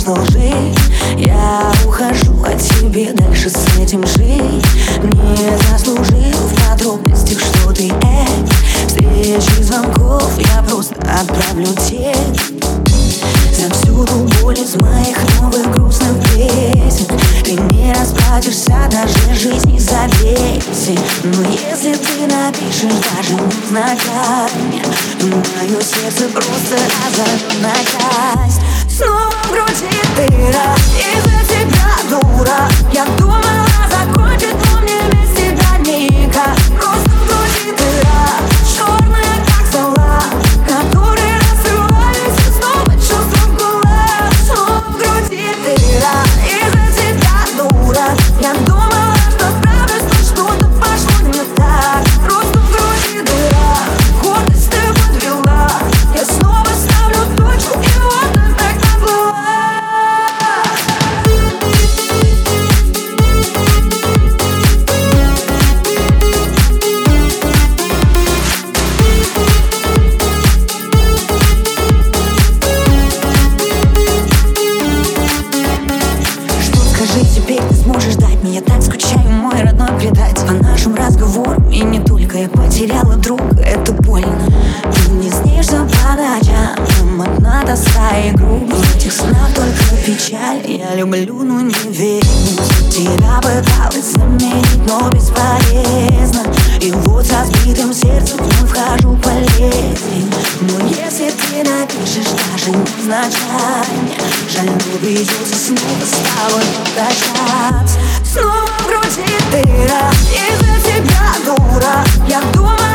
лжи. Я ухожу от тебя, дальше с этим жить. Не заслужил в подробностях, что ты встречи, звонков я просто отправлю текст. За всю ту боль из моих новых грустных песен ты не расплатишься даже жизни за песен. Но если ты напишешь даже невзначай, то мое сердце просто разорвет на часть. Снова в груди дыра, из-за тебя, дура. Я думала закончить, но мне без тебя никак. Просто в груди дыра, черная как зола, которые рассыпались и снова чувства в кулак. Снова в груди дыра, из-за тебя, дура. Я думала, что справлюсь, но что-то пошло не так. Просто в груди дыра, гордость ты подвела. Я снова ставлю точку, и вот опять наплыла. Скажи, теперь ты сможешь дать мне? Я так скучаю, мой родной, предать. По нашим разговорам и не только. Я потеряла друга, это больно. Ты не снишься по ночам, там одна тоска и грусть. В этих снах только печаль. Я люблю, но не верю. Тебя пыталась заменить, но бесполезно. И вот с разбитым сердцем вновь вхожу по лезвию. Но если ты напишешь даже невзначай, жаль, но придется снова с тобой прощаться. Снова в груди дыра, из-за тебя, дура. Я думаю,